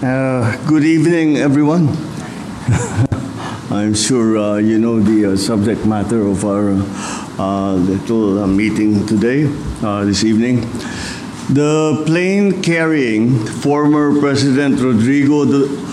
Good evening, everyone. I'm sure you know the subject matter of our little meeting today, this evening. The plane carrying former President Rodrigo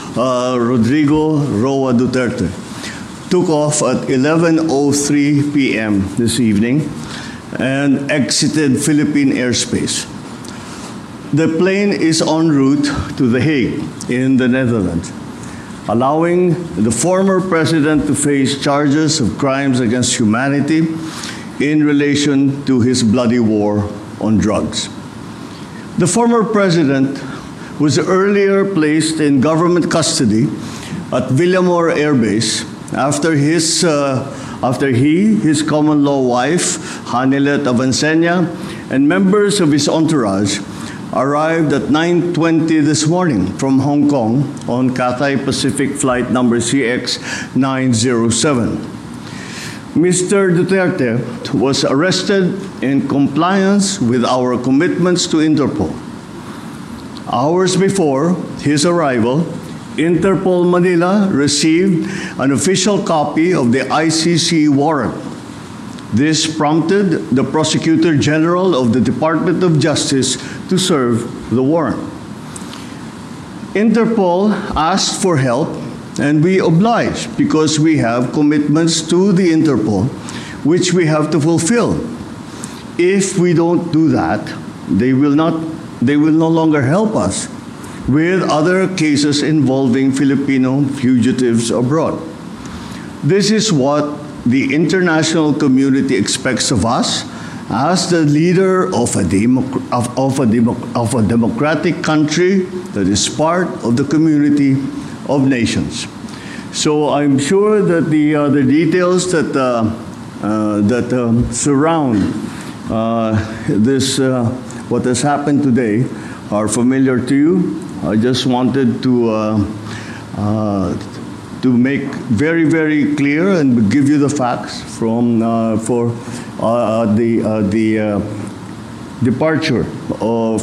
Roa Duterte took off at 11:03 p.m. this evening and exited Philippine airspace. The plane is en route to The Hague in the Netherlands, allowing the former president to face charges of crimes against humanity in relation to his bloody war on drugs. The former president was earlier placed in government custody at Villamor Air Base after his common-law wife, Hanilet Avancenia, and members of his entourage arrived at 9:20 this morning from Hong Kong on Cathay Pacific flight number CX-907. Mr. Duterte was arrested in compliance with our commitments to Interpol. Hours before his arrival, Interpol Manila received an official copy of the ICC warrant. This prompted the Prosecutor General of the Department of Justice to serve the warrant. Interpol asked for help, and we obliged because we have commitments to the Interpol which we have to fulfill. If we don't do that, they will no longer help us with other cases involving Filipino fugitives abroad. This is what the international community expects of us as the leader of a democratic country that is part of the community of nations. So I'm sure that the details that surround this what has happened today are familiar to you. I just wanted to make very, very clear and give you the facts for the departure of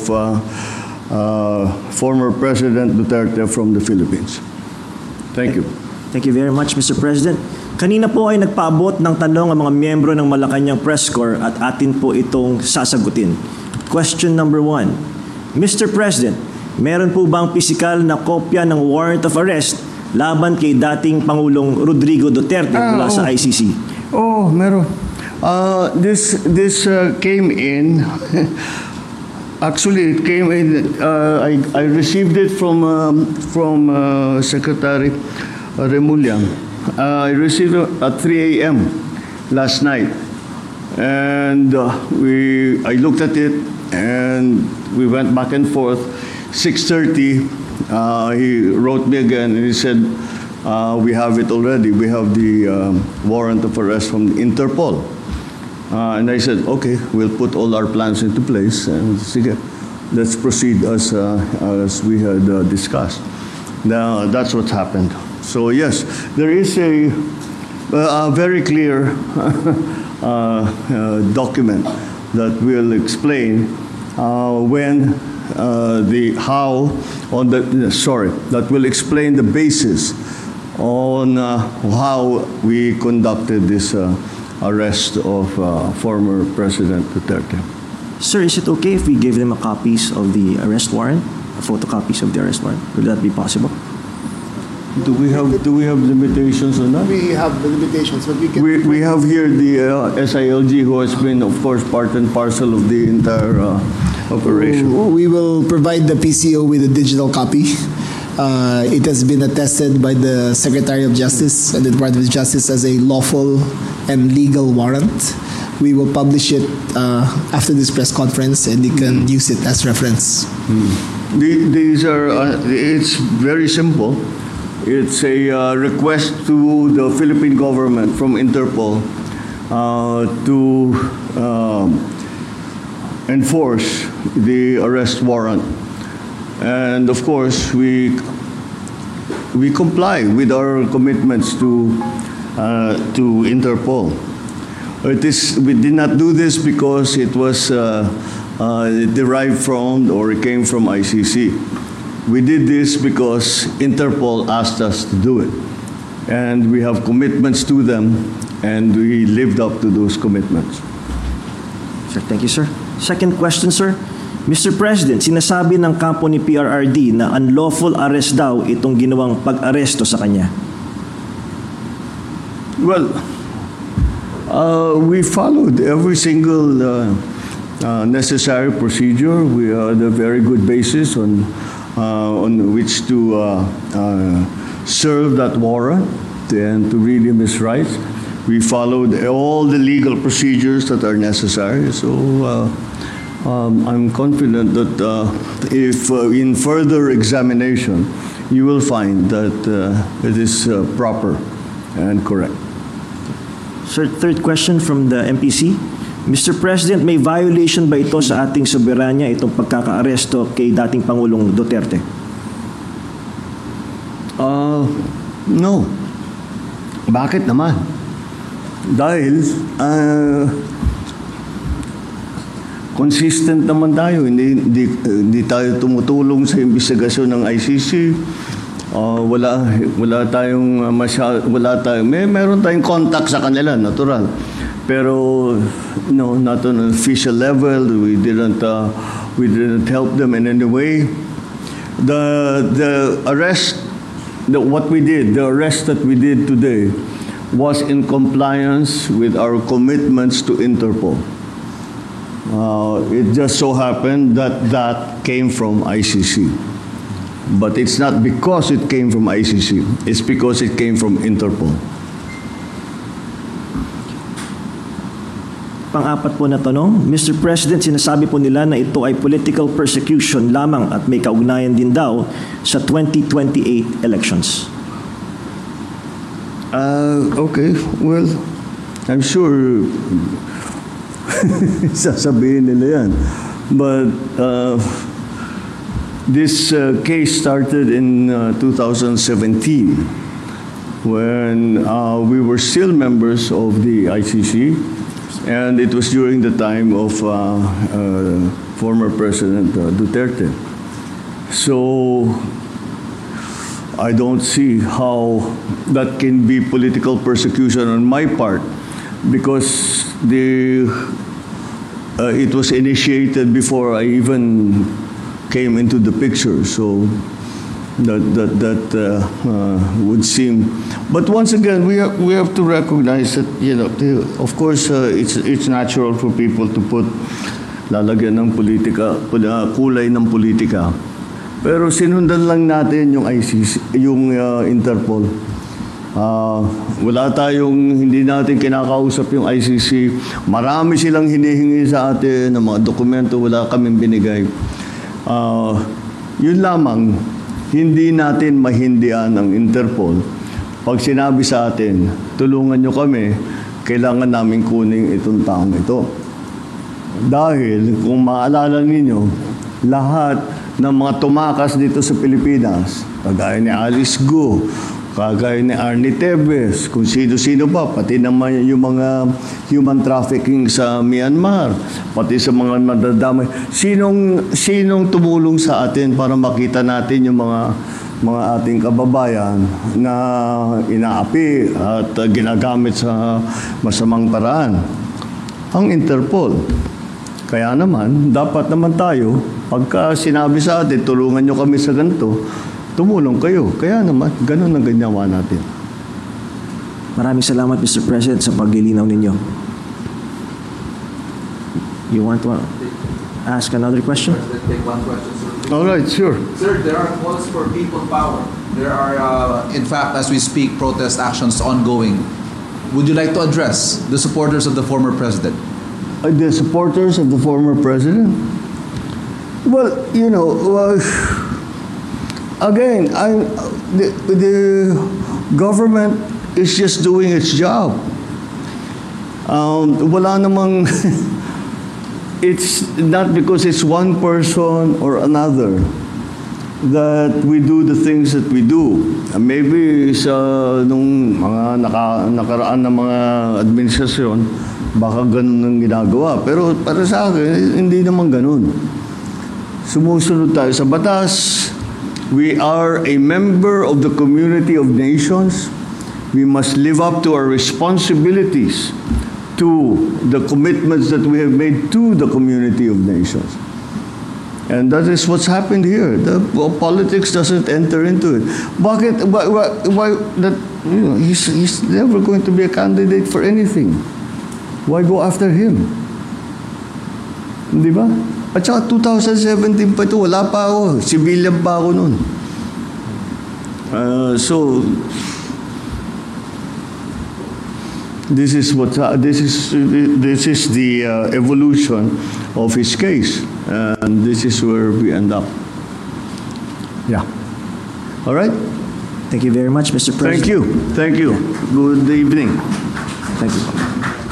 former President Duterte from the Philippines. Thank you. Thank you very much, Mr. President. Kanina po ay nagpaabot ng tanong ang mga miyembro ng Malacanang Press Corps at atin po itong sasagutin. Question number 1. Mr. President, meron po bang pisikal na kopya ng warrant of arrest laban kay dating Pangulong Rodrigo Duterte mula sa ICC? Oh, meron. This came in. Actually, it came in. I received it from Secretary Remulla. I received it at 3 a.m. last night, and I looked at it, and we went back and forth. 6:30. He wrote me again and he said, we have it already. We have the warrant of arrest from Interpol. And I said, okay, we'll put all our plans into place and sige, let's proceed as we had discussed. Now, that's what happened. So yes, there is a very clear document that will explain that will explain the basis on how we conducted this arrest of former President Duterte. Sir, is it okay if we give them copies of the arrest warrant, photocopies of the arrest warrant? Will that be possible? Do we have limitations on that? We have the limitations, but we can. We have here the SILG, who has been, of course, part and parcel of the entire operation. We will provide the PCO with a digital copy. It has been attested by the Secretary of Justice and the Department of Justice as a lawful and legal warrant. We will publish it after this press conference, and you can use it as reference. These are. It's very simple. It's a request to the Philippine government from Interpol to enforce the arrest warrant. And of course, we comply with our commitments to Interpol. We did not do this because it was derived from or it came from ICC. we did this because Interpol asked us to do it. And we have commitments to them, and we lived up to those commitments. Sir, thank you, sir. Second question, sir. Mr. President, sinasabi ng kampo ni PRRD na unlawful arrest daw itong ginawang pag-aresto sa kanya. Well, we followed every single necessary procedure. We had a very good basis on which to serve that warrant and to read him his rights. We followed all the legal procedures that are necessary. So I'm confident that if in further examination, you will find that it is proper and correct. Sir, third question from the MPC. Mr. President, may violation ba ito sa ating soberanya, itong pagkaka-aresto kay dating Pangulong Duterte? No. Bakit naman? Dahil consistent naman tayo. Hindi tayo tumutulong sa investigasyon ng ICC. Wala tayong meron tayong contact sa kanila, natural. Pero no, not on an official level. We didn't help them in any way. The arrest the arrest that we did today was in compliance with our commitments to Interpol. It just so happened that came from ICC. But it's not because it came from ICC. It's because it came from Interpol. Pang-apat po na tanong, Mr. President, sinasabi po nila na ito ay political persecution lamang at may kaugnayan din daw sa 2028 elections. Okay, well, I'm sure sasabihin nila yan. But this case started in 2017 when we were still members of the ICC. And it was during the time of former President Duterte. So I don't see how that can be political persecution on my part because it was initiated before I even came into the picture. So that would seem. But once again, we have to recognize that of course it's natural for people to lalagyan ng politika, kulay ng politika. Pero sinundan lang natin yung ICC, yung Interpol. Hindi natin kinakausap yung ICC. Marami silang hinihingi sa atin ng mga dokumento, wala kaming binigay. Yun lamang, hindi natin mahindian ang Interpol. Pag sinabi sa atin, tulungan nyo kami, kailangan namin kunin itong taong ito. Dahil, kung maalala ninyo, lahat ng mga tumakas dito sa Pilipinas, kagaya ni Alice Go, kagaya ni Arnie Tevez, kung sino-sino pa, pati naman yung mga human trafficking sa Myanmar, pati sa mga madadamay. Sinong tumulong sa atin para makita natin yung mga ating kababayan na inaapi at ginagamit sa masamang paraan? Ang Interpol. Kaya naman, dapat naman tayo, pagka sinabi sa atin, tulungan nyo kami sa ganito, tumulong kayo. Kaya naman, ganun ang ginawa natin. Maraming salamat, Mr. President, sa paglilinaw ninyo. You want to ask another question? Take one question, sir. All right, sure. Sir, there are calls for people power. There are, in fact, as we speak, protest actions ongoing. Would you like to address the supporters of the former president? The supporters of the former president? Well, again, the government is just doing its job. Wala namang, it's not because it's one person or another that we do the things that we do. Maybe nung mga nakaraan na mga administrasyon, baka ganun ang ginagawa. Pero para sa akin, hindi naman ganun. Sumusunod tayo sa batas We are a member of the community of nations. We must live up to our responsibilities, to the commitments that we have made to the community of nations. And that is what's happened here. Politics doesn't enter into it. Bakit? Why that? You know, he's never going to be a candidate for anything. Why go after him? Di ba? At saka 2017 pa ito, wala pa ako. Civilian pa ako noon. So this is the evolution of his case, and this is where we end up. Yeah. All right. Thank you very much, Mr. President. Thank you. Good evening. Thank you.